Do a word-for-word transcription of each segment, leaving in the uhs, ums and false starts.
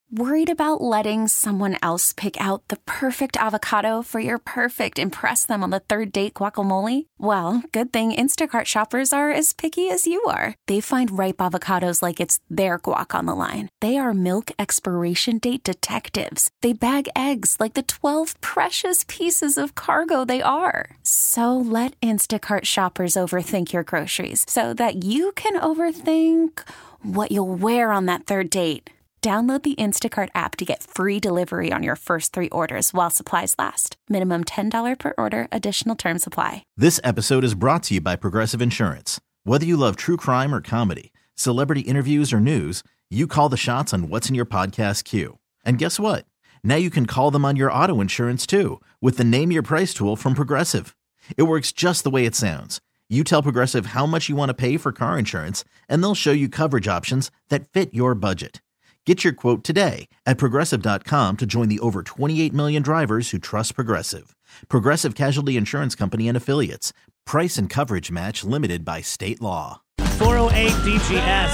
Worried about letting someone else pick out the perfect avocado for your perfect impress them on the third date guacamole? Well, good thing Instacart shoppers are as picky as you are. They find ripe avocados like it's their guac on the line. They are milk expiration date detectives. They bag eggs like the twelve precious pieces of cargo they are. So let Instacart shoppers overthink your groceries so that you can overthink what you'll wear on that third date. Download the Instacart app to get free delivery on your first three orders while supplies last. Minimum ten dollars per order. Additional terms apply. This episode is brought to you by Progressive Insurance. Whether you love true crime or comedy, celebrity interviews or news, you call the shots on what's in your podcast queue. And guess what? Now you can call them on your auto insurance too with the Name Your Price tool from Progressive. It works just the way it sounds. You tell Progressive how much you want to pay for car insurance, and they'll show you coverage options that fit your budget. Get your quote today at Progressive dot com to join the over twenty-eight million drivers who trust Progressive. Progressive Casualty Insurance Company and Affiliates. Price and coverage match limited by state law. four oh eight D G S.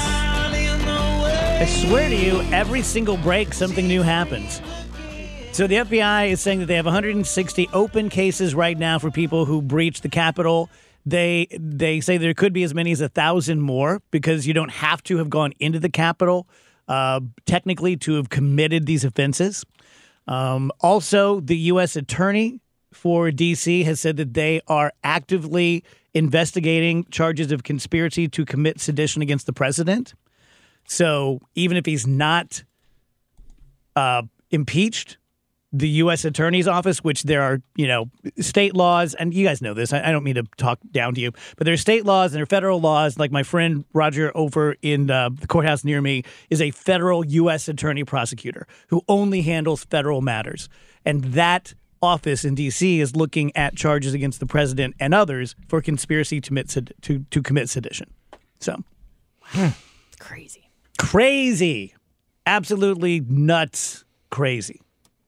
I swear to you, every single break, something new happens. So the F B I is saying that they have one hundred sixty open cases right now for people who breached the Capitol. They they say there could be as many as one thousand more because you don't have to have gone into the Capitol Uh, technically to have committed these offenses. Um, also, the U S attorney for D C has said that they are actively investigating charges of conspiracy to commit sedition against the president. So even if he's not uh, impeached, the U S attorney's office, which there are, you know, state laws, and you guys know this, I, I don't mean to talk down to you, but there are state laws and there are federal laws. Like my friend Roger over in uh, the courthouse near me is a federal U S attorney prosecutor who only handles federal matters. And that office in D C is looking at charges against the president and others for conspiracy to commit, sed- to, to commit sedition. So. Crazy. Crazy. Absolutely nuts crazy.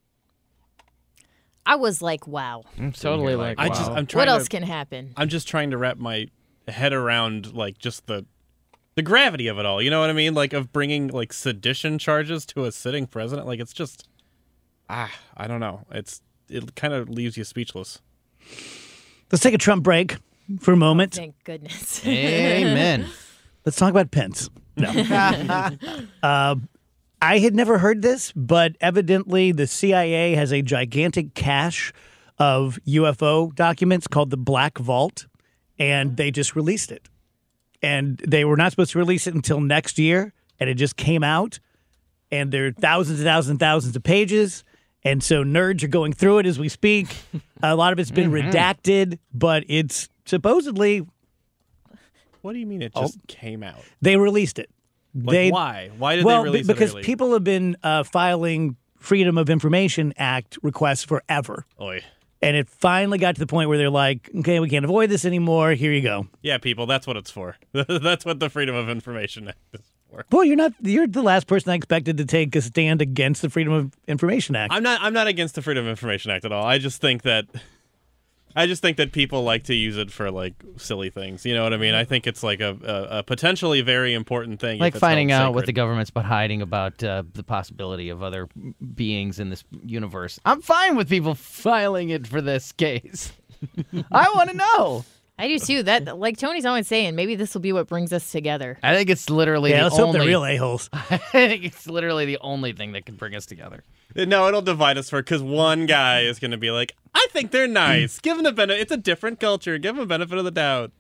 I was like, wow. I'm totally like, I wow. just, I'm trying What to, else can happen? I'm just trying to wrap my head around like just the the gravity of it all. You know what I mean? Like of bringing like sedition charges to a sitting president. Like it's just ah, I don't know. It's it kind of leaves you speechless. Let's take a Trump break for a moment. Thank goodness. Amen. Let's talk about Pence. No. uh, I had never heard this, but evidently the C I A has a gigantic cache of U F O documents called the Black Vault, and they just released it. And they were not supposed to release it until next year, and it just came out, and there are thousands and thousands and thousands of pages, and so nerds are going through it as we speak. A lot of it's been mm-hmm. redacted, but it's supposedly... What do you mean it just oh, came out? They released it. Like they, why? Why did well, they release b- because it early? people have been uh, filing Freedom of Information Act requests forever. Oy. And it finally got to the point where they're like, okay, we can't avoid this anymore. Here you go. Yeah, people, that's what it's for. That's what the Freedom of Information Act is for. Well, you're not. You're the last person I expected to take a stand against the Freedom of Information Act. I'm not. I'm not against the Freedom of Information Act at all. I just think that. I just think that people like to use it for like silly things. You know what I mean? I think it's like a, a, a potentially very important thing. Like if it's finding out sacred. what the government's been hiding about uh, the possibility of other beings in this universe. I'm fine with people filing it for this case. I want to know. I do too. That, like Tony's always saying, maybe this will be what brings us together. I think it's literally yeah, the let's only... hope they're real a-holes. I think it's literally the only thing that can bring us together. No, it'll divide us for because one guy is going to be like, I think they're nice. Give them the benefit. It's a different culture. Give them a benefit of the doubt.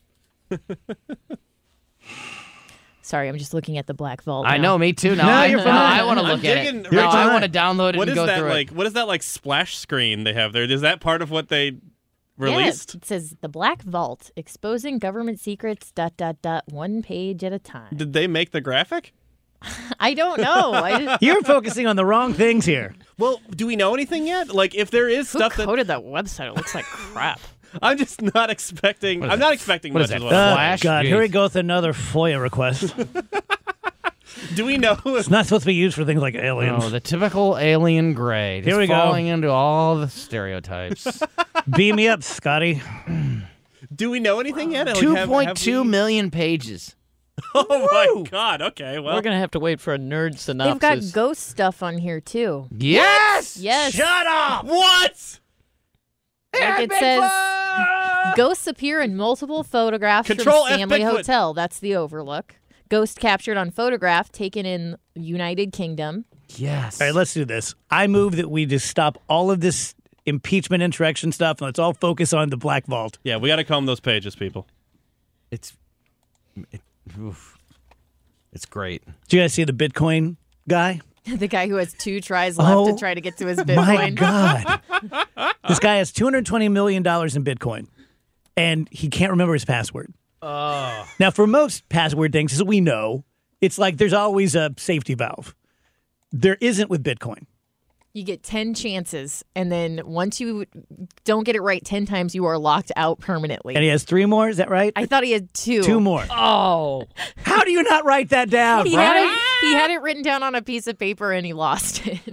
Sorry, I'm just looking at the Black Vault. I now. know, me too. No, No, I, you're no, fine. I want to look I'm at digging- it. No, Rich, I want to download it What and is go that through like? it. What is that like splash screen they have there? Is that part of what they released? Yeah, it says the Black Vault, exposing government secrets, dot, dot, dot, one page at a time. Did they make the graphic? I don't know. I just, You're focusing on the wrong things here. Well, do we know anything yet? Like, if there is who stuff that coded that website? It looks like crap. I'm just not expecting. What is I'm that? not expecting What much. is that, as well. Uh, Flash? God, Jeez. here we go with another FOIA request. Do we know? It's not supposed to be used for things like aliens. Oh, the typical alien gray. Just Here we go. falling into all the stereotypes. Beam me up, Scotty. Do we know anything yet? Like, Two have- point have two we- million pages. Oh my God. Okay. Well, We're going to have to wait for a nerd synopsis. They've got ghost stuff on here too. Yes. Yes. Shut up! what? Like it says, ghosts appear in multiple photographs Control from F Family Bigfoot. Hotel. That's the Overlook. Ghost captured on photograph taken in United Kingdom. Yes. All right, let's do this. I move that we just stop all of this impeachment insurrection stuff and let's all focus on the Black Vault. Yeah, we got to comb those pages, people. It's it, oof. It's great. Did you guys see the Bitcoin guy? The guy who has two tries left Oh, to try to get to his My Bitcoin. God. This guy has two hundred twenty million dollars in Bitcoin, and he can't remember his password. Oh. Now, for most password things, as we know, it's like there's always a safety valve. There isn't with Bitcoin. You get ten chances, and then once you don't get it right ten times, you are locked out permanently. And he has three more, is that right? I thought he had two. Two more. Oh. How do you not write that down, He had, right? it, he had it written down on a piece of paper, and he lost it.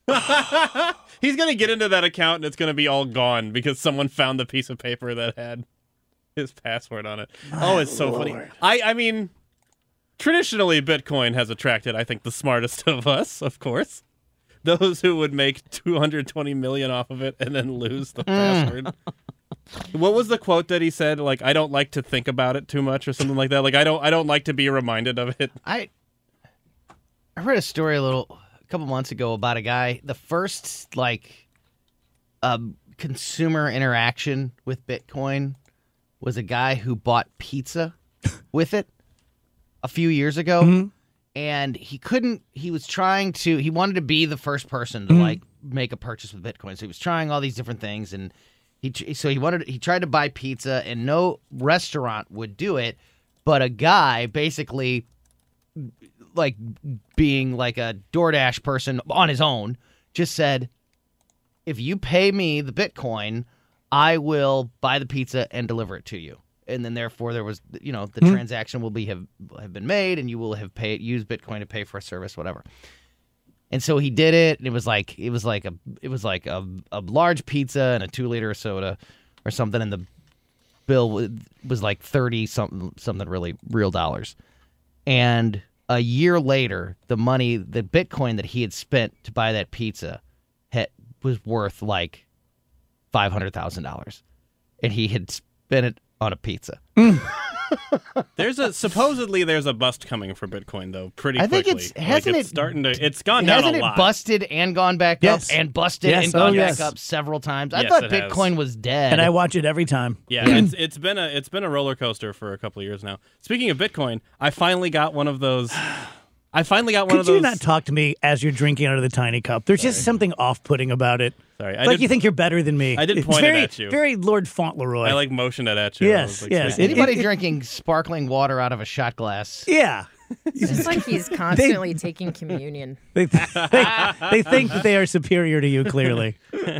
He's going to get into that account and it's going to be all gone because someone found the piece of paper that had his password on it. Oh, it's so funny. I, I mean, traditionally, Bitcoin has attracted, I think, the smartest of us, of course. Those who would make two hundred twenty million dollars off of it and then lose the password. What was the quote that he said? Like, I don't like to think about it too much or something like that. Like, I don't I don't like to be reminded of it. I I read a story a little a couple months ago about a guy. The first like um, consumer interaction with Bitcoin was a guy who bought pizza with it a few years ago, Mhm. and he couldn't. He was trying to. He wanted to be the first person to Mhm. like make a purchase with Bitcoin. So he was trying all these different things, and he tr- so he wanted. He tried to buy pizza, and no restaurant would do it. But a guy basically, like being like a DoorDash person on his own, just said, if you pay me the Bitcoin, I will buy the pizza and deliver it to you. And then therefore there was, you know, the Hmm. transaction will be have, have been made and you will have paid, used Bitcoin to pay for a service, whatever. And so he did it. And it was like, it was like a, it was like a, a large pizza and a two liter of soda or something. And the bill was, was like thirty something, something really real dollars. And a year later, the money, the Bitcoin that he had spent to buy that pizza had, was worth like five hundred thousand dollars. And he had spent it on a pizza. There's a supposedly there's a bust coming for Bitcoin though, pretty I think quickly. it's- Like, hasn't it's it- starting to it's gone down Hasn't a it lot. busted and gone back Yes. up and busted Yes. and gone Oh, yes. back up several times? I Yes, thought it has. Bitcoin was dead. And I watch it every time. Yeah, it's it's been a it's been a roller coaster for a couple of years now. Speaking of Bitcoin, I finally got one of those. I finally got one Could of those. you not talk to me as you're drinking out of the tiny cup? There's just something off-putting about it. Sorry, I It's like did- you think you're better than me. I did It's point it very, at you. Very Lord Fauntleroy. I like motioned it at you. I Yes, was like, yes. speaking- It- Anybody drinking sparkling water out of a shot glass? Yeah. It's just like he's constantly taking communion. They, they, they think that they are superior to you, clearly.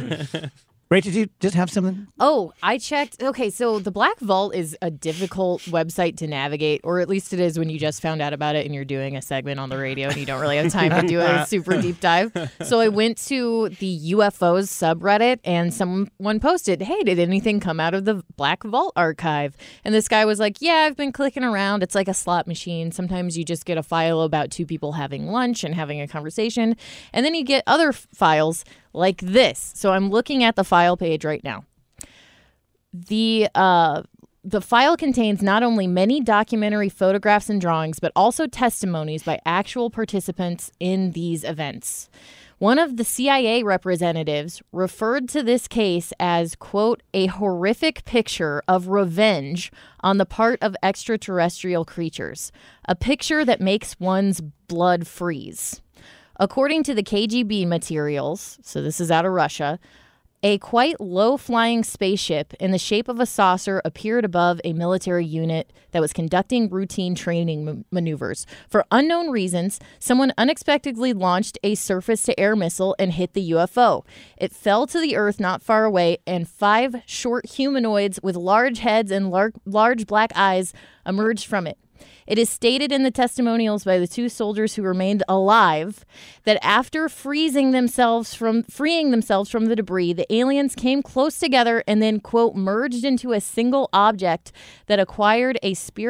Ray, did you just have something? Oh, I checked. Okay, so the Black Vault is a difficult website to navigate, or at least it is when you just found out about it and you're doing a segment on the radio and you don't really have time to do a super deep dive. So I went to the U F Os subreddit and someone posted, hey, did anything come out of the Black Vault archive? And this guy was like, yeah, I've been clicking around. It's like a slot machine. Sometimes you just get a file about two people having lunch and having a conversation. And then you get other f- files like this. So I'm looking at the file page right now. The uh, the file contains not only many documentary photographs and drawings, but also testimonies by actual participants in these events. One of the C I A representatives referred to this case as, quote, a horrific picture of revenge on the part of extraterrestrial creatures, a picture that makes one's blood freeze. According to the K G B materials, so this is out of Russia, a quite low-flying spaceship in the shape of a saucer appeared above a military unit that was conducting routine training m- maneuvers. For unknown reasons, someone unexpectedly launched a surface-to-air missile and hit the U F O. It fell to the earth not far away, and five short humanoids with large heads and lar- large black eyes emerged from it. It is stated in the testimonials by the two soldiers who remained alive that after freezing themselves from freeing themselves from the debris, the aliens came close together and then, quote, merged into a single object that acquired a spirit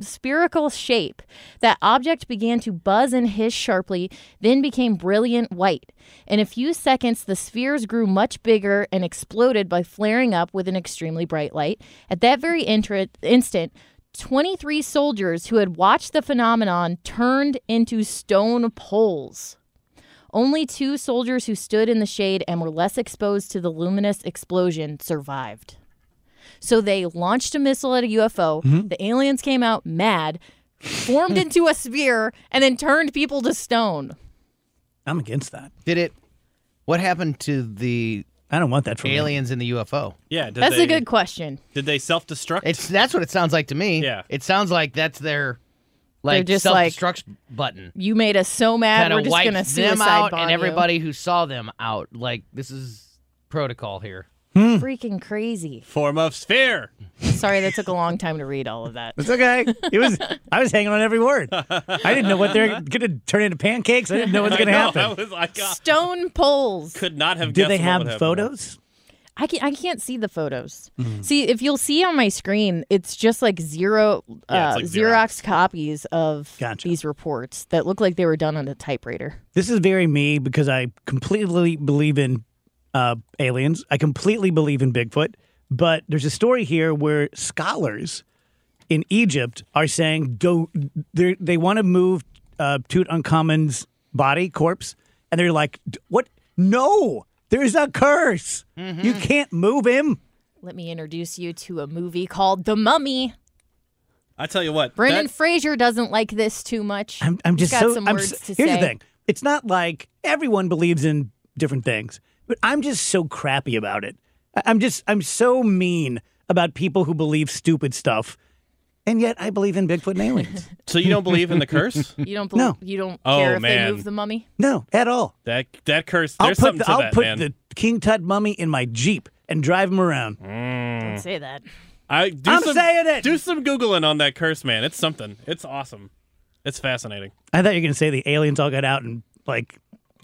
spherical shape. That object began to buzz and hiss sharply, then became brilliant white. In a few seconds, the spheres grew much bigger and exploded by flaring up with an extremely bright light. At that very inter- instant, twenty-three soldiers who had watched the phenomenon turned into stone poles. Only two soldiers who stood in the shade and were less exposed to the luminous explosion survived. So they launched a missile at a U F O. Mm-hmm. The aliens came out mad, formed into a sphere, and then turned people to stone. I'm against that. Did it? What happened to the I don't want that from aliens me. in the U F O? Yeah, did that's they, a good question. Did they self-destruct? It's that's what it sounds like to me. Yeah, it sounds like that's their like just self-destruct like, button. You made us so mad, Kinda we're just gonna suicide them out bomb and you. everybody who saw them out. Like this is protocol here. Hmm. Freaking crazy. Form of sphere. Sorry, that took a long time to read all of that. It's okay. It was. I was hanging on every word. I didn't know what they're going to turn into pancakes. I didn't know what's going to happen. I was like, uh, Stone poles. could not have. Do guessed they what have would happen. photos? I can't, I can't see the photos. Mm-hmm. See, if you'll see on my screen, it's just like zero Yeah, uh, it's like Xerox. Xerox. copies of Gotcha. these reports that look like they were done on a typewriter. This is very me because I completely believe in uh, aliens. I completely believe in Bigfoot. But there's a story here where scholars in Egypt are saying go. They want to move uh, Tutankhamun's body corpse, and they're like, "What? No, there's a curse. Mm-hmm. You can't move him." Let me introduce you to a movie called The Mummy. I tell you what, Brendan that, Fraser doesn't like this too much. I'm, I'm He's just got so. some I'm, words s- to here's say. the thing: it's not like everyone believes in different things, but I'm just so crappy about it. I- I'm just. I'm so mean about people who believe stupid stuff, and yet I believe in Bigfoot and aliens. so you don't believe in the curse? You don't believe, No. you don't Oh, care if man. they move the mummy? No, at all. that that curse. I'll There's put something the, to I'll that, put man. the King Tut mummy in my Jeep and drive him around. Don't say that. I do I'm some, saying it. Do some googling on that curse, man. It's something. It's awesome. It's fascinating. I thought you were going to say the aliens all got out and like.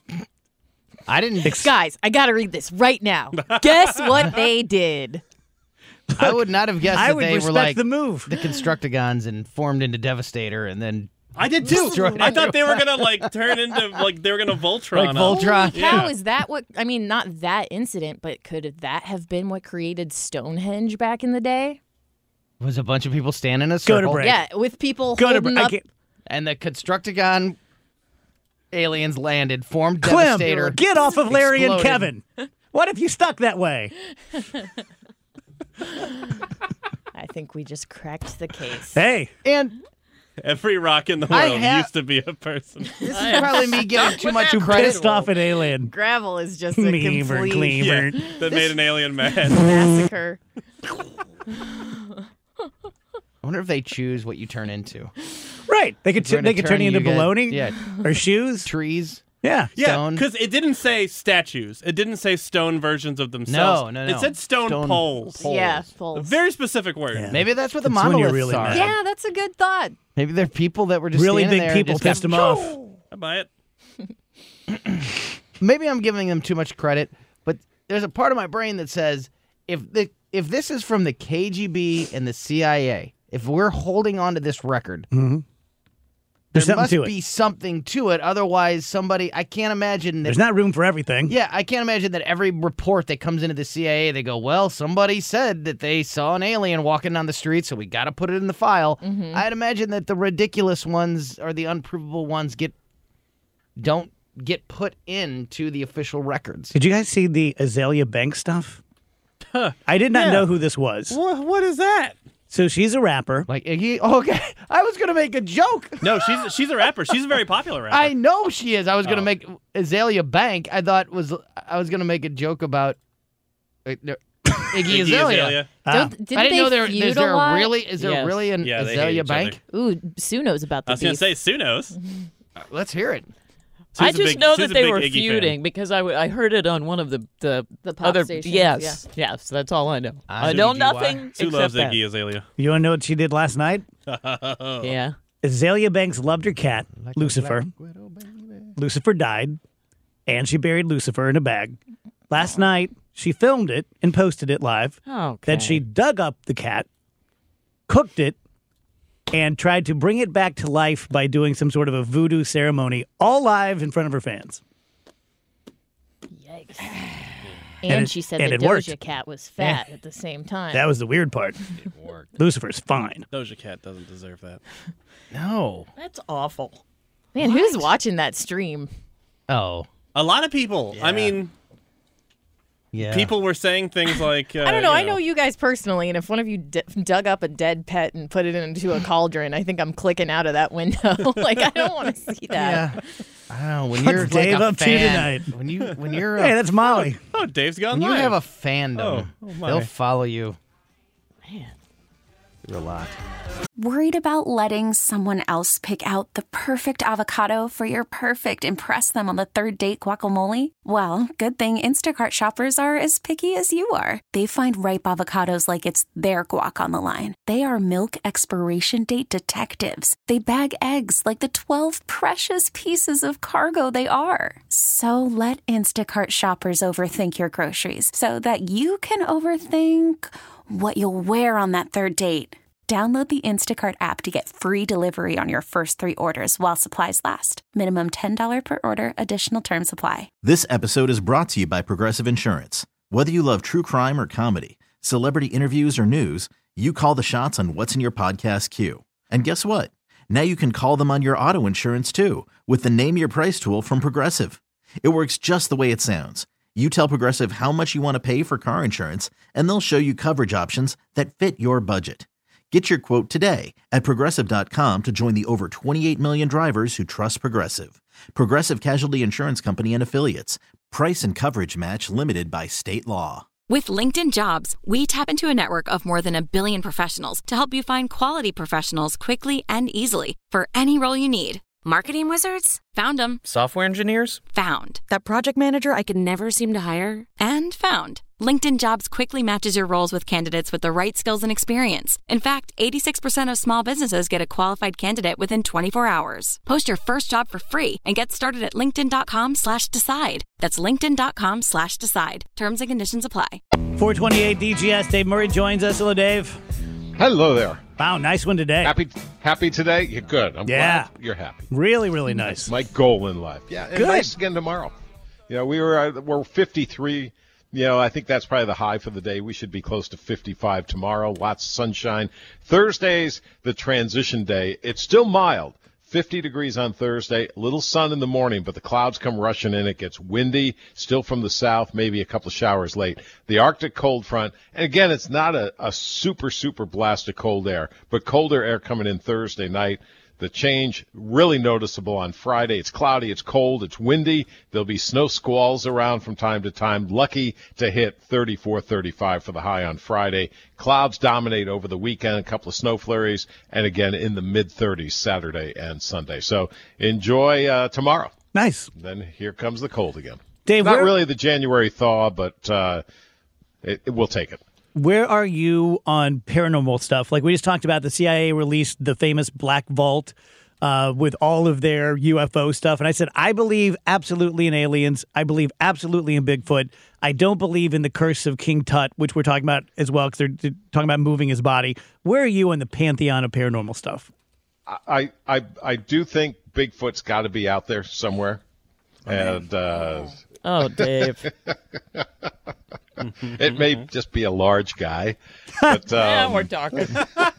I didn't. Guys, I gotta read this right now. Guess what they did? I would not have guessed I that would they respect were like the move. the Constructicons and formed into Devastator, and then I did too. Destroyed I thought they were gonna like turn into like they were gonna Voltron. Like us. Voltron. Holy cow, Yeah. is that what, I mean, not that incident, but could that have been what created Stonehenge back in the day? was a bunch of people standing in a Go circle. to break. Yeah, with people Go to holding break. I up. can't- And the Constructicon aliens landed, formed Clem, Devastator. get off of Larry exploded. and Kevin. What if you stuck that way? I think we just cracked the case. Hey, And Every rock in the I world have- used to be a person. this is probably me giving too much credit. pissed off an alien. Gravel is just a Meaver, complete Cleaver. Yeah, that made an alien mad. massacre. I wonder if they choose what you turn into. Right. They could We're t- they gonna could turn turn you into you guys- baloney yeah. or shoes. Trees. Yeah. Yeah, Stone. because it didn't say statues. It didn't say stone versions of themselves. No, no, no. It said stone, Stone poles. poles. Yeah, A poles. very specific word. Yeah. Maybe that's what the That's when you're monoliths really are. mad. Yeah, that's a good thought. Maybe they're people that were just Really standing big there and people just got- pissed him off. I buy it. Maybe I'm giving them too much credit, but there's a part of my brain that says if the if this is from the K G B and the C I A, if we're holding on to this record, Mm-hmm. There's there something must to it. be something to it. Otherwise, somebody I can't imagine that. There's not room for everything. Yeah, I can't imagine that every report that comes into the C I A, they go, well, somebody said that they saw an alien walking down the street, so we got to put it in the file. I'd imagine that the ridiculous ones or the unprovable ones get don't get put into the official records. Did you guys see the Azalea Banks stuff? I did not Yeah. know who this was. What, what is that? So she's a rapper. Like, Iggy, okay, I was going to make a joke. No, she's she's a rapper. She's a very popular rapper. I know she is. I was going to Oh. make Azalea Bank. I thought was I was going to make a joke about uh, no, Iggy, Iggy Azalea. Azalea. Ah. Don't, didn't I didn't they know there feud is there a lot? really is there Yes. really an Yeah, they hate Azalea each Bank? Ooh, Sue knows about the I was going beef. to say Sue knows. Let's hear it. I Sue's a just big- know Sue's that a they big were Iggy fan. feuding because I, w- I heard it on one of the the, The pop other stations, yes yes that's all I know. Ah, I so know did you, uh, nothing Sue except loves that. Iggy Azalea. You want to know what she did last night? Yeah. Azalea Banks loved her cat, Lucifer. Lucifer died, and she buried Lucifer in a bag. Last night, she filmed it and posted it live. Okay. Then she dug up the cat, cooked it, and tried to bring it back to life by doing some sort of a voodoo ceremony, all live in front of her fans. Yikes. And, And it- she said and the it worked. Doja Cat was fat at the same time. That was the weird part. It worked. Lucifer's fine. Doja Cat doesn't deserve that. No. That's awful. Man, who's watching that stream? Oh. A lot of people. I mean, Yeah. people were saying things like, uh, I don't know. you I know you guys personally, and if one of you d- dug up a dead pet and put it into a cauldron, I think I'm clicking out of that window. Like, I don't want to see that. Yeah. I don't know. When What's you're Dave like a up to fan, tonight? When you when you're Hey, a, that's Molly. Oh, Dave's gone when you live. have a fandom, Oh, oh my. they'll follow you Man. through a lot. Worried about letting someone else pick out the perfect avocado for your perfect impress them on the third date guacamole? Well, good thing Instacart shoppers are as picky as you are. They find ripe avocados like it's their guac on the line. They are milk expiration date detectives. They bag eggs like the twelve precious pieces of cargo they are. So let Instacart shoppers overthink your groceries so that you can overthink what you'll wear on that third date. Download the Instacart app to get free delivery on your first three orders while supplies last. Minimum ten dollars per order. Additional terms apply. This episode is brought to you by Progressive Insurance. Whether you love true crime or comedy, celebrity interviews or news, you call the shots on what's in your podcast queue. And guess what? Now you can call them on your auto insurance too with the Name Your Price tool from Progressive. It works just the way it sounds. You tell Progressive how much you want to pay for car insurance, and they'll show you coverage options that fit your budget. Get your quote today at Progressive dot com to join the over twenty-eight million drivers who trust Progressive. Progressive Casualty Insurance Company and Affiliates. Price and coverage match limited by state law. With LinkedIn Jobs, we tap into a network of more than a billion professionals to help you find quality professionals quickly and easily for any role you need. Marketing wizards? Found them. Software engineers? Found. That project manager I could never seem to hire? And found. LinkedIn Jobs quickly matches your roles with candidates with the right skills and experience. In fact, eighty-six percent of small businesses get a qualified candidate within twenty-four hours. Post your first job for free and get started at linkedin.com slash decide. That's linkedin.com slash decide. Terms and conditions apply. four twenty-eight D G S. Dave Murray joins us. Hello, Dave. Hello there. Wow, nice one today. Happy happy today? You're good. I'm Yeah. glad you're happy. Really, really nice. My goal in life. Yeah, and Good. nice again tomorrow. You know, we were uh, we're fifty-three. You know, I think that's probably the high for the day. We should be close to fifty-five tomorrow. Lots of sunshine. Thursday's the transition day. It's still mild. fifty degrees on Thursday, a little sun in the morning, but the clouds come rushing in. It gets windy, still from the south, maybe a couple of showers late. The Arctic cold front, and again, it's not a, a super, super blast of cold air, but colder air coming in Thursday night. The change really noticeable on Friday. It's cloudy, it's cold, it's windy. There'll be snow squalls around from time to time. Lucky to hit thirty-four, thirty-five for the high on Friday. Clouds dominate over the weekend, a couple of snow flurries, and again in the mid-thirties Saturday and Sunday. So enjoy uh, tomorrow. Nice. Then here comes the cold again. Dave, Not where, really the January thaw, but uh, it, it, we'll take it. where are you on paranormal stuff? Like we just talked about, the C I A released the famous Black Vault uh, with all of their U F O stuff. And I said, I believe absolutely in aliens. I believe absolutely in Bigfoot. I don't believe in the curse of King Tut, which we're talking about as well, because they're, they're talking about moving his body. Where are you in the pantheon of paranormal stuff? I, I, I do think Bigfoot's got to be out there somewhere. And uh, Oh, Dave. it may just be a large guy. But, um, Yeah, we're talking.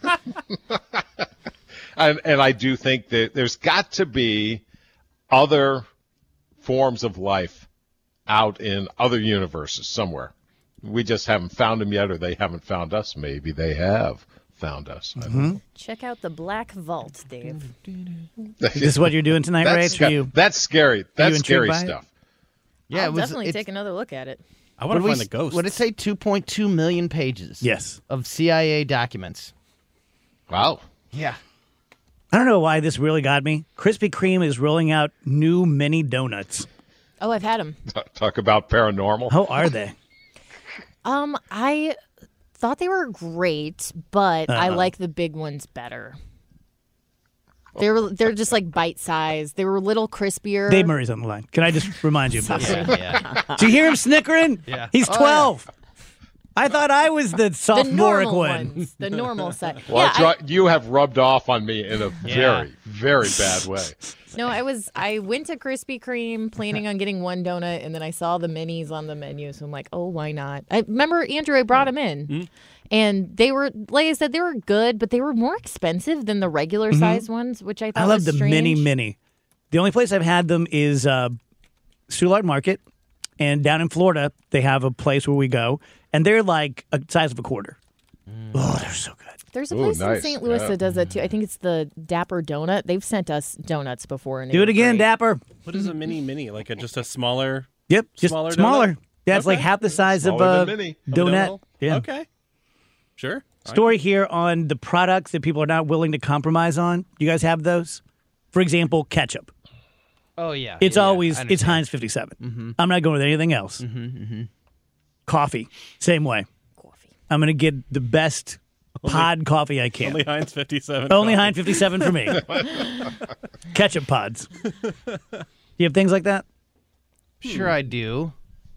and, and I do think that there's got to be other forms of life out in other universes somewhere. We just haven't found them yet, or they haven't found us. Maybe they have found us. I don't know. Check out the Black Vault, Dave. Is this what you're doing tonight, Ray? That's, It's for you. that's scary. That's intrigued scary by it? stuff. Yeah, I'll it was, definitely it's- take another look at it. I want to what find did the we- ghost. What did it say? two point two million pages. Yes. Of C I A documents. Wow. Yeah. I don't know why this really got me. Krispy Kreme is rolling out new mini donuts. Oh, I've had them. Talk about paranormal. How are they? Um, I thought they were great, but I Uh-uh. like the big ones better. They were they're just like bite sized. They were a little crispier. Dave Murray's on the line. Can I just remind you of this? Yeah. Do you hear him snickering? Yeah. He's Oh, yeah. twelve. I thought I was the The sophomoric normal one. ones. The normal side. Well, yeah, it's right- you have rubbed off on me in a Yeah. very, very bad way. I, no, I was. I went to Krispy Kreme planning on getting one donut, and then I saw the minis on the menu, so I'm like, oh, why not? I remember Andrew. I brought them in, Mm-hmm. and they were, like I said, they were good, but they were more expensive than the regular size ones, which I thought I love was the strange. mini mini. The only place I've had them is uh, Soulard Market, and down in Florida they have a place where we go, and they're like a size of a quarter. Oh, they're so good. There's a Ooh, place in nice. Saint Louis Yeah. that does that too. I think it's the Dapper Donut. They've sent us donuts before. And they Do it were again, great. Dapper. What is a mini mini? Like a just a smaller. Yep, just Smaller smaller. donut? Yeah, it's like Okay. half the size of Smaller a than mini. of a donut. Yeah. Okay. Sure. Story here on the products that people are not willing to compromise on. You guys have those? For example, ketchup. Oh yeah. It's yeah, yeah. always I it's understand. Heinz fifty-seven. I'm not going with anything else. Coffee, same way. Coffee. I'm going to get the best pod coffee I can. Only Heinz fifty-seven. Only coffee. Heinz fifty-seven for me. Ketchup pods. You have things like that? Sure, I do.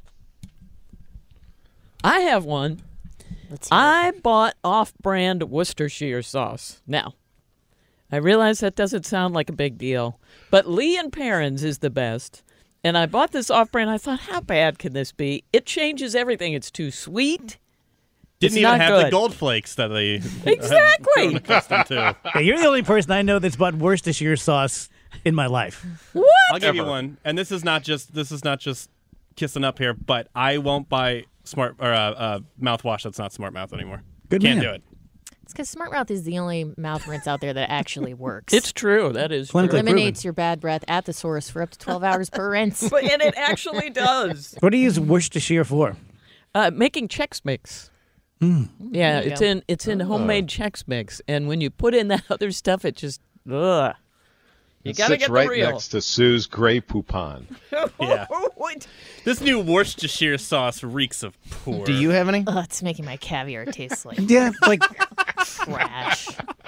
I have one. Let's hear it. I bought off-brand Worcestershire sauce. Now, I realize that doesn't sound like a big deal, but Lee and Perrins is the best. And I bought this off-brand. I thought, how bad can this be? It changes everything. It's too sweet. Didn't It's even not have the good. gold flakes that they Exactly. grown accustomed to. Yeah, you're the only person I know that's bought Worcestershire sauce in my life. What? I'll give you Ever. one, and this is not just this is not just kissing up here, but I won't buy smart or uh, uh, mouthwash that's not Smart Mouth anymore. Good Can't man. do it. It's because Smart Mouth is the only mouth rinse out there that actually works. It's true. That is Clinically true. eliminates your bad breath at the source for up to twelve hours per rinse. But, and it actually does. What do you use Worcestershire for? Uh, making Chex Mix. Hmm. Yeah, There you it's go. in it's in homemade Chex Mix, and when you put in that other stuff, it just ugh. You It gotta sits get right the real. next to Sue's Grey Poupon. Yeah. What? This new Worcestershire sauce reeks of poor. Do you have any? Ugh, it's making my caviar taste like Yeah, like trash.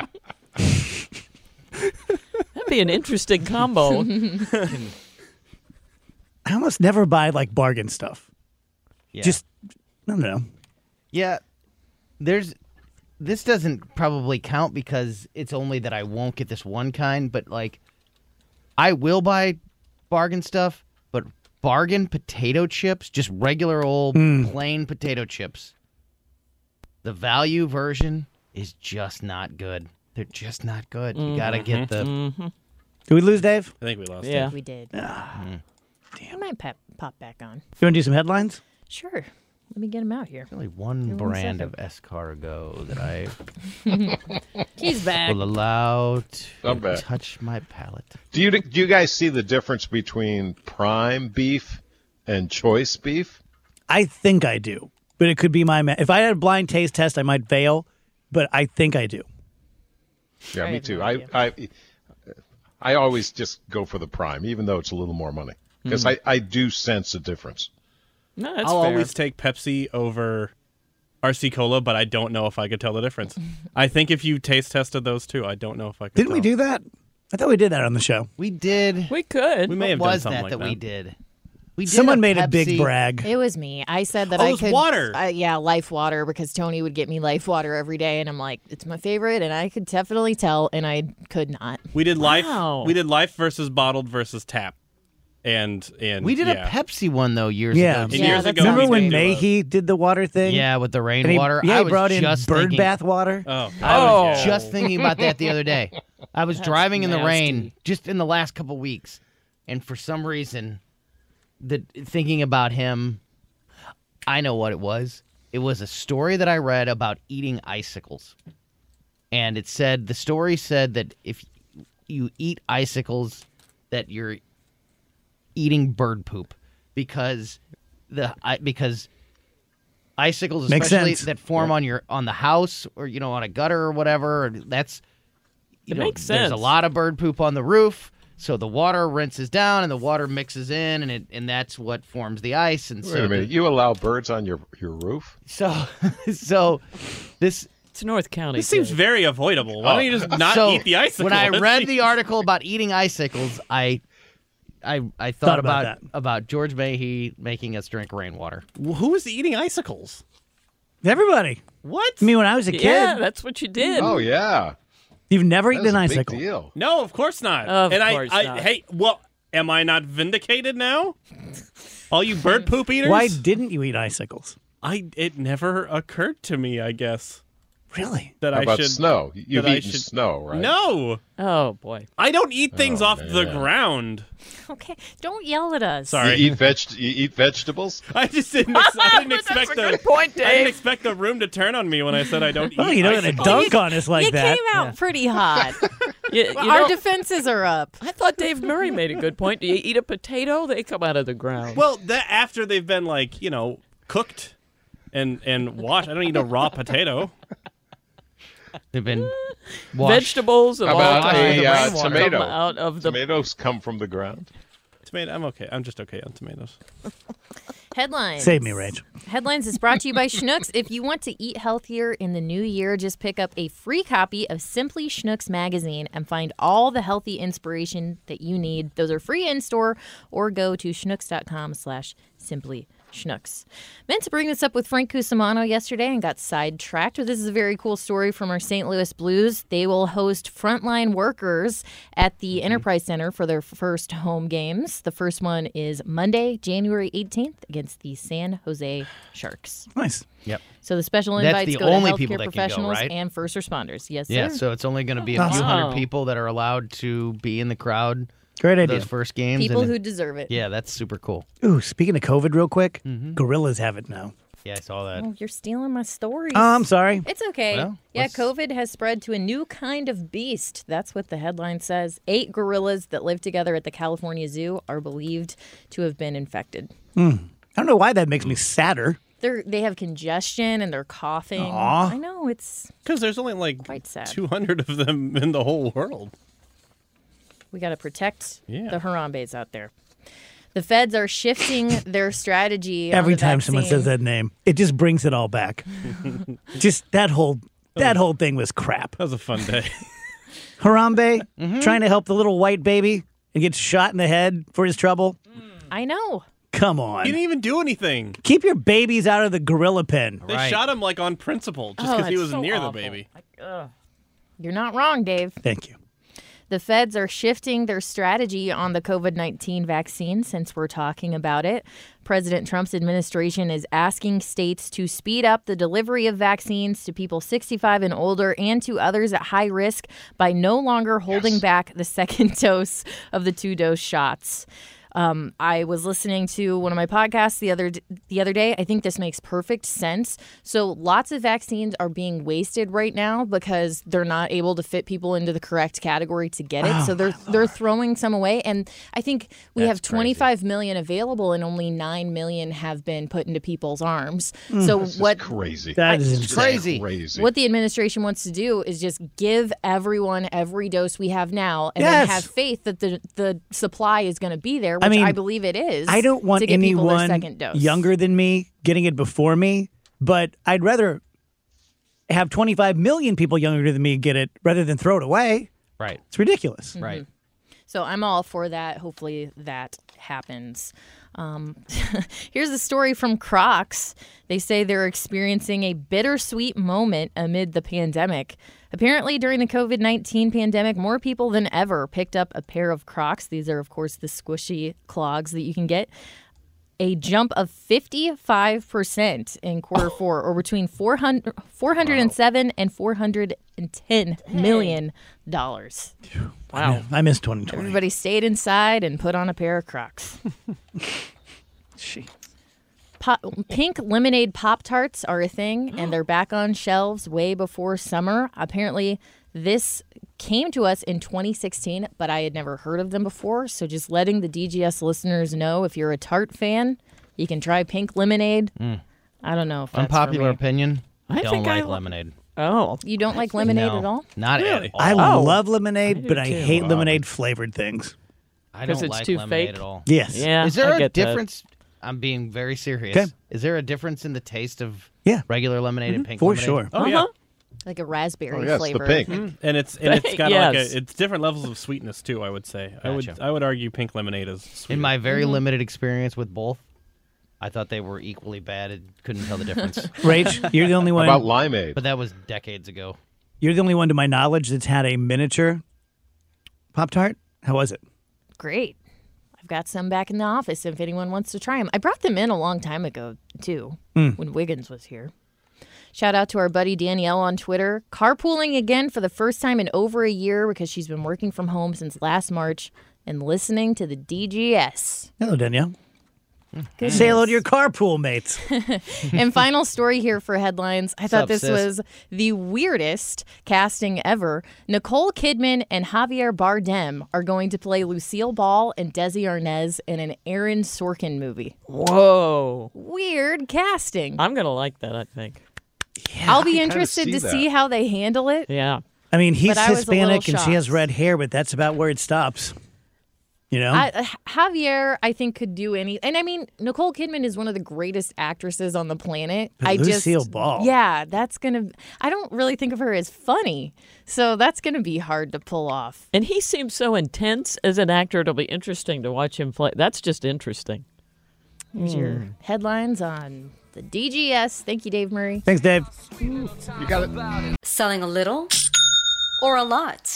That'd be an interesting combo. I almost never buy like bargain stuff. Yeah. Just I don't know. Yeah, there's. This doesn't probably count because it's only that I won't get this one kind, but like, I will buy bargain stuff, but bargain potato chips, just regular old plain potato chips. The value version is just not good. They're just not good. You gotta get the. Did we lose Dave? I think we lost. Yeah. it. We did. Damn. I might pop, pop back on. You want to do some headlines? Sure. Let me get him out here. Only one Give me one brand second. of escargot that I He's back. will allow to I'm back. touch my palate. Do you do you guys see the difference between prime beef and choice beef? I think I do, but it could be my. Ma- if I had a blind taste test, I might fail, but I think I do. Yeah, I me have too. no I, idea. I I always just go for the prime, even though it's a little more money, because I, I do sense a difference. No, that's I'll fair. always take Pepsi over R C Cola, but I don't know if I could tell the difference. I think if you taste tested those two, I don't know if I could. Didn't we tell. do that? I thought we did that on the show. We did. We could. We may have what done was something that like that, that. we did? We did Someone made a big Pepsi- brag. It was me. I said that Oh, I it was could. water. Uh, yeah, Life Water, because Tony would get me Life Water every day, and I'm like, it's my favorite, and I could definitely tell, and I could not. We did life. Wow. We did life versus bottled versus tap, and and We did yeah. a Pepsi one though years Yeah. ago. And too. Yeah, years that's ago, Remember we when did do a- Mayhe did the water thing? Yeah, with the And he, rainwater. yeah, I he was brought in just bird thinking, bath water. Oh, I Oh. was just thinking about that the other day. I was driving in the rain nasty. just in the last couple weeks, and for some reason, the thinking about him, I know what it was. It was a story that I read about eating icicles, and it said the story said that if you eat icicles, that you're eating bird poop because the I, because icicles, Makes especially sense. that form on your on the house or you know on a gutter or whatever, that's you It know, makes there's a sense. lot of bird poop on the roof, so the water rinses down and the water mixes in, and it and that's what forms the ice. And Wait so a minute, the- you allow birds on your your roof? so so this. It's North County. This seems Dave. very avoidable. Why don't you just not so eat the icicle? When I Let's read see. the article about eating icicles, I I I thought, Thought about about that. about George Mayhe making us drink rainwater. who is eating icicles? Everybody. What? I mean, when I was a kid. Yeah, that's what you did. Oh, yeah. You've never That eaten was an a big icicle. deal. No, of course not. Of and course I, I, not. Hey, well, am I not vindicated now? All you bird poop eaters? Why didn't you eat icicles? I it never occurred to me, I guess. Really? That How I about should snow? You've that I eaten should- snow, right? No. Oh, boy. I don't eat things Oh, off the man. ground. Okay, don't yell at us. Sorry. You eat, veg- you eat vegetables? I just didn't ex- I didn't That's expect a the good point, I didn't Dave. expect the room to turn on me when I said I don't eat Oh, you're not going to icicles. dunk on us like you that. came out pretty hot. You, you Our know, defenses are up. I thought Dave Murray made a good point. Do you eat a potato? They come out of the ground. Well, that after they've been like, you know, cooked and and washed. I don't eat a raw potato. They've been washed. Vegetables of How all about kinds a, uh, come tomato? out of the Tomatoes come from the ground. Tomato. I'm okay. I'm just okay on tomatoes. Headlines. Save me, Rage. Headlines is brought to you by Schnucks. If you want to eat healthier in the new year, just pick up a free copy of Simply Schnucks magazine and find all the healthy inspiration that you need. Those are free in-store or go to schnucks.com slash simply Schnucks. Meant to bring this up with Frank Cusimano yesterday and got sidetracked. But this is a very cool story from our Saint Louis Blues. They will host frontline workers at the Enterprise Center for their first home games. The first one is Monday, January eighteenth against the San Jose Sharks. Nice. Yep. So the special That's invites the go only to people healthcare that can go, professionals right? and first responders. Yes, Yeah, sir. so it's only going to be a few Awesome. hundred Wow. people that are allowed to be in the crowd Great for idea. those first games. People and who it- deserve it. Yeah, that's super cool. Ooh, speaking of COVID real quick, Mm-hmm. gorillas have it now. Yeah, I saw that. Oh, you're stealing my stories. Oh, I'm sorry. It's okay. Well, yeah, let's- COVID has spread to a new kind of beast. That's what the headline says. Eight gorillas that live together at the California Zoo are believed to have been infected. I don't know why that makes me sadder. They're they have congestion and they're coughing. Aw. I know it's Because there's only like Quite sad. two hundred of them in the whole world. we got to protect Yeah. the Harambe's out there. The feds are shifting their strategy. on Every the time someone vaccine. says that name, it just brings it all back. Just that whole that whole thing was crap. That was a fun day. Harambe Mm-hmm. trying to help the little white baby and gets shot in the head for his trouble. I know. Come He on. didn't even do anything. Keep your babies out of the gorilla pen. They Right. shot him like on principle just Oh, because he it's was so near awful. the baby. You're not wrong, Dave. Thank you. The feds are shifting their strategy on the COVID nineteen vaccine since we're talking about it. President Trump's administration is asking states to speed up the delivery of vaccines to people sixty-five and older and to others at high risk by no longer holding back the second dose of the two-dose shots. Um, I was listening to one of my podcasts the other the other day. I think this makes perfect sense. So lots of vaccines are being wasted right now because they're not able to fit people into the correct category to get it. Oh, so they're they're throwing some away. And I think we have That's crazy. twenty-five million available and only nine million have been put into people's arms. Mm. So This what is crazy. That is It's insane. crazy. Crazy. what the administration wants to do is just give everyone every dose we have now and Yes. then have faith that the the supply is going to be there, which I I, mean, believe it is. I don't want to get people their anyone second dose. younger than me getting it before me, but I'd rather have twenty-five million people younger than me get it rather than throw it away. Right. It's ridiculous. Right. So I'm all for that. Hopefully that happens. Um, here's a story from Crocs. They say they're experiencing a bittersweet moment amid the pandemic. Apparently, during the COVID nineteen pandemic, more people than ever picked up a pair of Crocs. These are, of course, the squishy clogs that you can get. A jump of fifty-five percent in quarter four, or between four hundred, four hundred seven and four hundred ten million dollars. Wow. I miss twenty twenty. Everybody stayed inside and put on a pair of Crocs. She- Pop, pink lemonade Pop-Tarts are a thing, and they're back on shelves way before summer. Apparently, this came to us in twenty sixteen, but I had never heard of them before. So just letting the D G S listeners know, if you're a tart fan, you can try pink lemonade. I don't know if that's Unpopular for me. opinion. I don't think I like li- lemonade. Oh. You don't like lemonade No, at all? Not Really? at all. I Oh. love lemonade, I do but I too. hate lemonade flavored things. I 'Cause don't it's like too lemonade fake? at all. Yes. Yeah. Is there I a get that. difference? I'm being very serious. 'Kay. Is there a difference in the taste of Yeah. regular lemonade and pink For lemonade? sure. Oh yeah. Uh-huh. Like a raspberry Oh, yes, the flavor. pink. And it's and it's got like Yes. a it's different levels of sweetness too, I would say. I would Gotcha. I would argue pink lemonade is sweeter. In my very limited experience with both, I thought they were equally bad and couldn't tell the difference. Rach, you're the only one. How about limeade? But that was decades ago. You're the only one, to my knowledge, that's had a miniature Pop-Tart. How was it? Great. I've got some back in the office if anyone wants to try them. I brought them in a long time ago, too, Mm. when Wiggins was here. Shout out to our buddy Danielle on Twitter. Carpooling again for the first time in over a year because she's been working from home since last March and listening to the D G S. Hello, Danielle. Goodness. Say hello to your carpool mates. And final story here for headlines. I thought up, this sis? was the weirdest casting ever. Nicole Kidman and Javier Bardem are going to play Lucille Ball and Desi Arnaz in an Aaron Sorkin movie. Whoa. Weird casting. I'm going to like that, I think. I'll be kinda interested see to that. see how they handle it. Yeah. I mean, he's But I was a Hispanic little and she has shocked. red hair, but that's about where it stops. You know? I, uh, Javier, I think, could do any. And I mean, Nicole Kidman is one of the greatest actresses on the planet. But I Lucille just, Ball. Yeah, that's gonna. I don't really think of her as funny, so that's gonna be hard to pull off. And he seems so intense as an actor. It'll be interesting to watch him play. That's just interesting. Here's your headlines on the D G S. Thank you, Dave Murray. Thanks, Dave. You got it. Selling a little or a lot?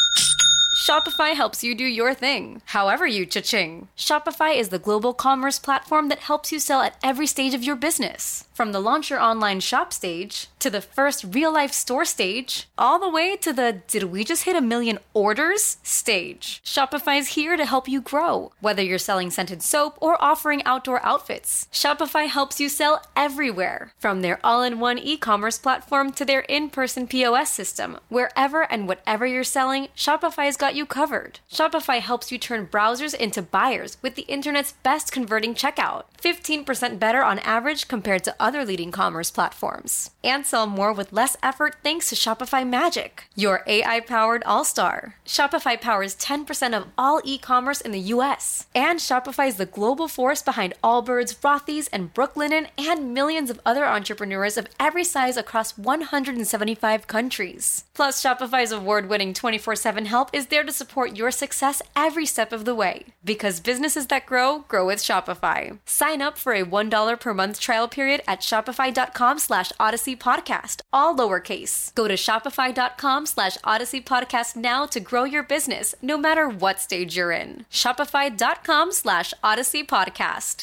Shopify helps you do your thing, however you cha-ching. Shopify is the global commerce platform that helps you sell at every stage of your business. From the launch your online shop stage, to the first real-life store stage, all the way to the did we just hit a million orders stage. Shopify's here to help you grow. Whether you're selling scented soap or offering outdoor outfits, Shopify helps you sell everywhere. From their all-in-one e-commerce platform to their in-person P O S system, wherever and whatever you're selling, Shopify's got you covered. Shopify helps you turn browsers into buyers with the internet's best converting checkout. fifteen percent better on average compared to other leading commerce platforms. And sell more with less effort thanks to Shopify Magic, your A I-powered all-star. Shopify powers ten percent of all e-commerce in the U S. And Shopify is the global force behind Allbirds, Rothy's, and Brooklinen, and millions of other entrepreneurs of every size across one hundred seventy-five countries. Plus, Shopify's award-winning twenty-four seven help is there to support your success every step of the way. Because businesses that grow, grow with Shopify. Sign up for a one dollar per month trial period at shopify.com slash odyssey podcast, all lowercase. Go to shopify.com slash odyssey podcast now to grow your business, no matter what stage you're in. Shopify.com slash odyssey podcast.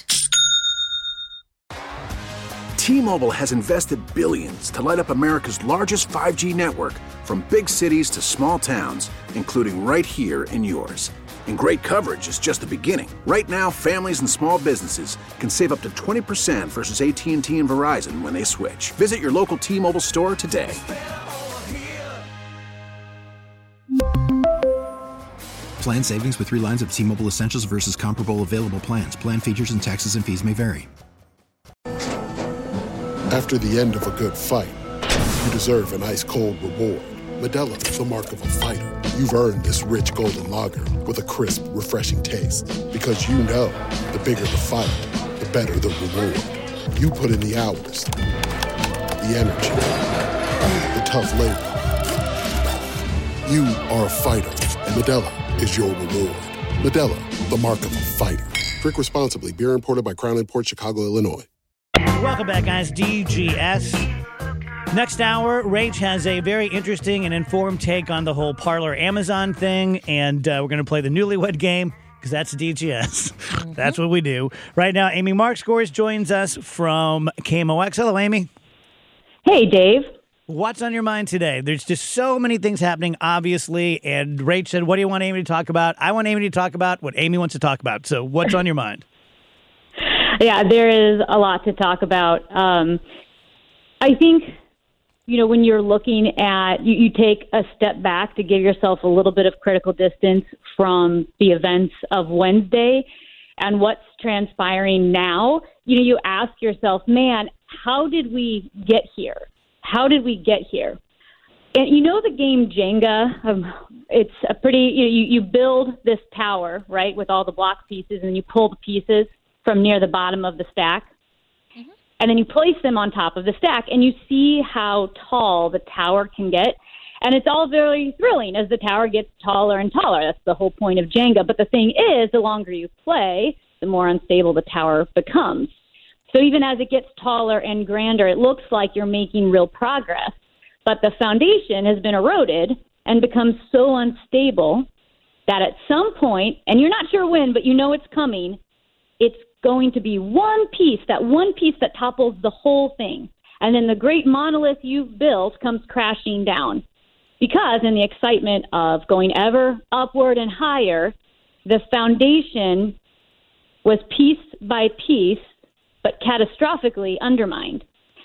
T-Mobile has invested billions to light up America's largest five G network, from big cities to small towns, including right here in yours. And great coverage is just the beginning. Right now, families and small businesses can save up to twenty percent versus A T and T and Verizon when they switch. Visit your local T-Mobile store today. Plan savings with three lines of T-Mobile Essentials versus comparable available plans. Plan features and taxes and fees may vary. After the end of a good fight, you deserve an ice-cold reward. Modelo is the mark of a fighter. You've earned this rich golden lager with a crisp, refreshing taste. Because you know, the bigger the fight, the better the reward. You put in the hours, the energy, the tough labor. You are a fighter, and Modelo is your reward. Modelo, the mark of a fighter. Drink responsibly. Beer imported by Crown Imports, Chicago, Illinois. Welcome back, guys. D G S. Next hour, Rach has a very interesting and informed take on the whole Parler Amazon thing, and uh, we're going to play the Newlywed Game, because that's D G S. Mm-hmm. That's what we do. Right now, Amy Markscores joins us from K M O X. Hello, Amy. Hey, Dave. What's on your mind today? There's just so many things happening, obviously, and Rach said, what do you want Amy to talk about? I want Amy to talk about what Amy wants to talk about. So what's on your mind? Yeah, there is a lot to talk about. Um, I think, you know, when you're looking at, you, you take a step back to give yourself a little bit of critical distance from the events of Wednesday and what's transpiring now. You know, you ask yourself, man, how did we get here? How did we get here? And you know the game Jenga, um, it's a pretty, you, know, you, you build this tower, right, with all the block pieces, and you pull the pieces from near the bottom of the stack. Mm-hmm. And then you place them on top of the stack, and you see how tall the tower can get. And it's all very thrilling as the tower gets taller and taller. That's the whole point of Jenga. But the thing is, the longer you play, the more unstable the tower becomes. So even as it gets taller and grander, it looks like you're making real progress. But the foundation has been eroded and become so unstable that at some point, and you're not sure when, but you know it's coming, it's going to be one piece, that one piece that topples the whole thing. And then the great monolith you've built comes crashing down. Because in the excitement of going ever upward and higher, the foundation was piece by piece, but catastrophically undermined.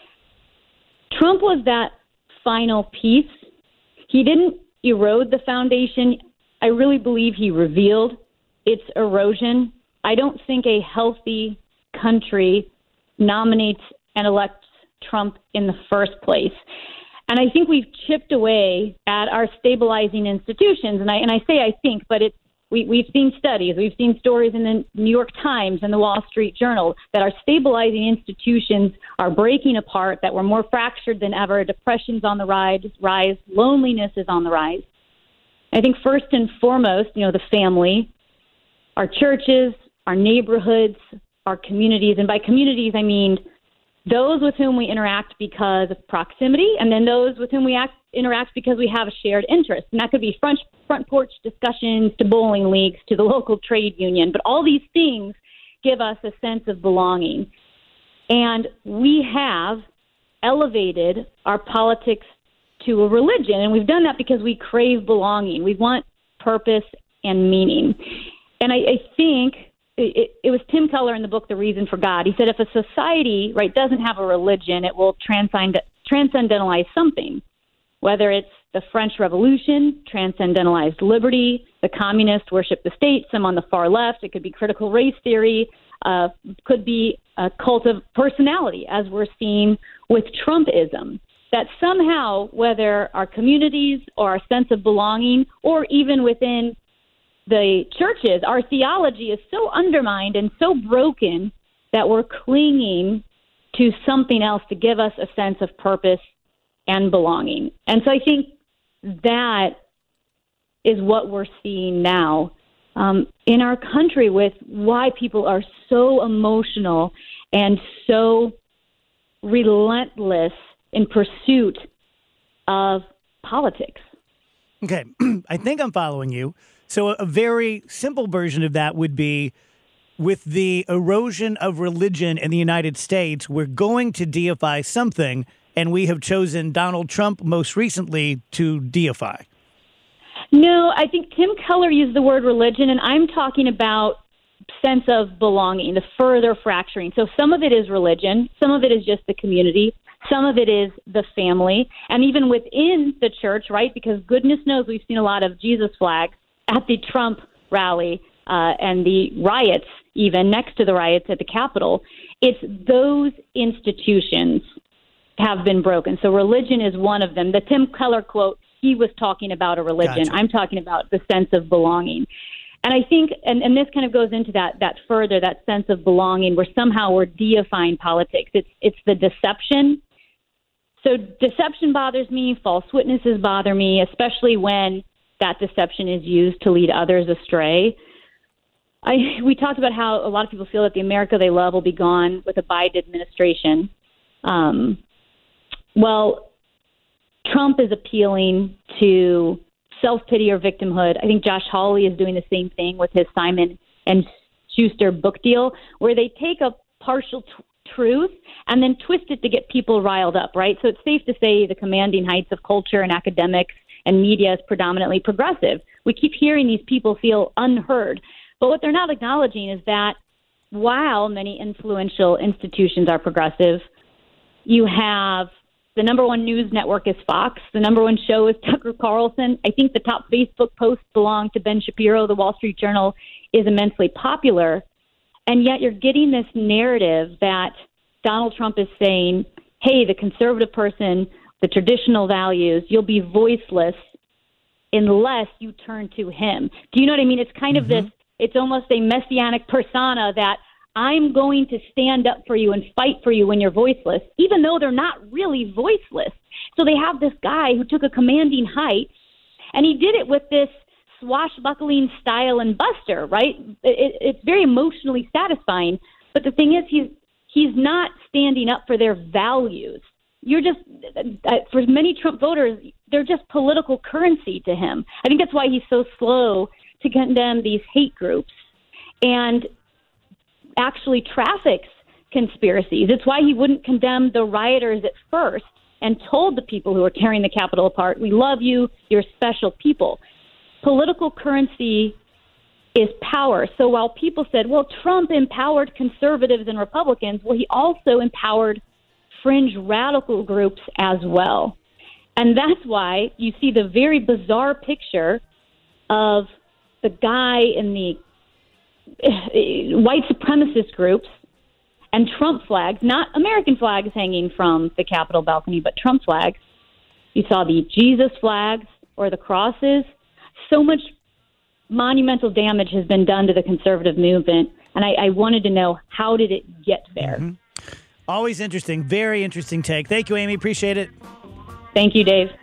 Trump was that final piece. He didn't erode the foundation. I really believe he revealed its erosion. I don't think a healthy country nominates and elects Trump in the first place. And I think we've chipped away at our stabilizing institutions. And I and I say I think, but it's we, we've seen studies, we've seen stories in the New York Times and the Wall Street Journal that our stabilizing institutions are breaking apart, that we're more fractured than ever. Depression's on the rise, rise, loneliness is on the rise. I think first and foremost, you know, the family, our churches, our neighborhoods, our communities. And by communities, I mean those with whom we interact because of proximity, and then those with whom we act, interact because we have a shared interest. And that could be front, front porch discussions to bowling leagues to the local trade union. But all these things give us a sense of belonging. And we have elevated our politics to a religion, and we've done that because we crave belonging. We want purpose and meaning. And I, I think it, it was Tim Keller in the book, The Reason for God. He said if a society, right, doesn't have a religion, it will transcend, transcendentalize something, whether it's the French Revolution, transcendentalized liberty, the communists worship the state, some on the far left, it could be critical race theory, uh, could be a cult of personality, as we're seeing with Trumpism. That somehow, whether our communities or our sense of belonging, or even within the churches, our theology is so undermined and so broken that we're clinging to something else to give us a sense of purpose and belonging. And so I think that is what we're seeing now um, in our country, with why people are so emotional and so relentless in pursuit of politics. Okay, I think I'm following you. So a, a very simple version of that would be, with the erosion of religion in the United States, we're going to deify something, and we have chosen Donald Trump most recently to deify. No, I think Tim Keller used the word religion, and I'm talking about sense of belonging, the further fracturing. So some of it is religion, some of it is just the community, some of it is the family, and even within the church, right? Because goodness knows we've seen a lot of Jesus flags at the Trump rally uh, and the riots, even next to the riots at the Capitol. It's those institutions have been broken. So religion is one of them. The Tim Keller quote, he was talking about a religion. Gotcha. I'm talking about the sense of belonging. And I think, and, and this kind of goes into that that further, that sense of belonging, where somehow we're deifying politics. It's it's the deception. So deception bothers me. False witnesses bother me, especially when that deception is used to lead others astray. I, we talked about how a lot of people feel that the America they love will be gone with a Biden administration. Um, well, Trump is appealing to self-pity or victimhood. I think Josh Hawley is doing the same thing with his Simon and Schuster book deal, where they take a partial t- truth and then twist it to get people riled up, right? So it's safe to say the commanding heights of culture and academics and media is predominantly progressive. We keep hearing these people feel unheard. But what they're not acknowledging is that while many influential institutions are progressive, you have the number one news network is Fox. The number one show is Tucker Carlson. I think the top Facebook posts belong to Ben Shapiro. The Wall Street Journal is immensely popular. And yet you're getting this narrative that Donald Trump is saying, hey, the conservative person, the traditional values, you'll be voiceless unless you turn to him. Do you know what I mean? It's kind mm-hmm. of this, it's almost a messianic persona that I'm going to stand up for you and fight for you when you're voiceless, even though they're not really voiceless. So they have this guy who took a commanding height, and he did it with this swashbuckling style and buster, right? It, it's very emotionally satisfying. But the thing is, he's he's he's not standing up for their values. You're just, uh, for many Trump voters, they're just political currency to him. I think that's why he's so slow to condemn these hate groups and actually traffics conspiracies. It's why he wouldn't condemn the rioters at first and told the people who were tearing the Capitol apart, we love you, you're special people. Political currency is power. So while people said, well, Trump empowered conservatives and Republicans, well, he also empowered fringe radical groups as well. And that's why you see the very bizarre picture of the guy in the white supremacist groups and Trump flags, not American flags hanging from the Capitol balcony, but Trump flags. You saw the Jesus flags or the crosses. So much monumental damage has been done to the conservative movement, and I, I wanted to know, how did it get there? Mm-hmm. Always interesting. Very interesting take. Thank you, Amy. Appreciate it. Thank you, Dave.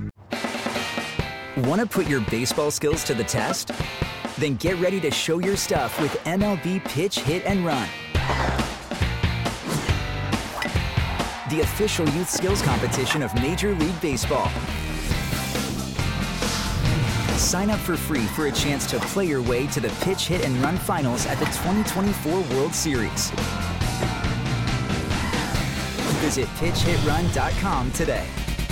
Want to put your baseball skills to the test? Then get ready to show your stuff with M L B Pitch, Hit, and Run. The official youth skills competition of Major League Baseball. Sign up for free for a chance to play your way to the Pitch, Hit, and Run finals at the twenty twenty-four World Series. Visit pitch hit run dot com today.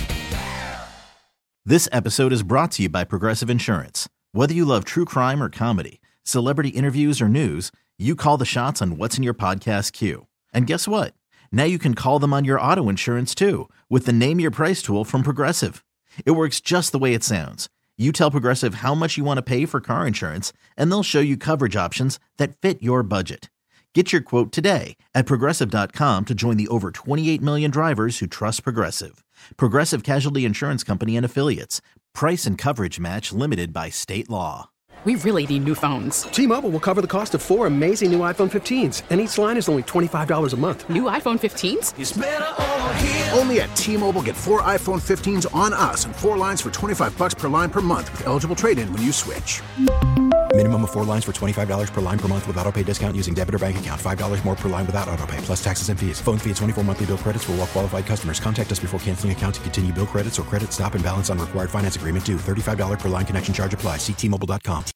This episode is brought to you by Progressive Insurance. Whether you love true crime or comedy, celebrity interviews or news, you call the shots on what's in your podcast queue. And guess what? Now you can call them on your auto insurance too with the Name Your Price tool from Progressive. It works just the way it sounds. You tell Progressive how much you want to pay for car insurance, and they'll show you coverage options that fit your budget. Get your quote today at Progressive dot com to join the over twenty-eight million drivers who trust Progressive. Progressive Casualty Insurance Company and Affiliates. Price and coverage match limited by state law. We really need new phones. T-Mobile will cover the cost of four amazing new iPhone fifteens, and each line is only twenty-five dollars a month. New iPhone fifteens? It's better over here. Only at T-Mobile, get four iPhone fifteens on us and four lines for twenty-five bucks per line per month with eligible trade-in when you switch. Minimum of four lines for twenty-five dollars per line per month with autopay discount using debit or bank account. five dollars more per line without autopay, plus taxes and fees. Phone fee at twenty-four monthly bill credits for well-qualified customers. Contact us before canceling account to continue bill credits or credit stop and balance on required finance agreement due. thirty-five dollars per line connection charge applies. See T Mobile dot com.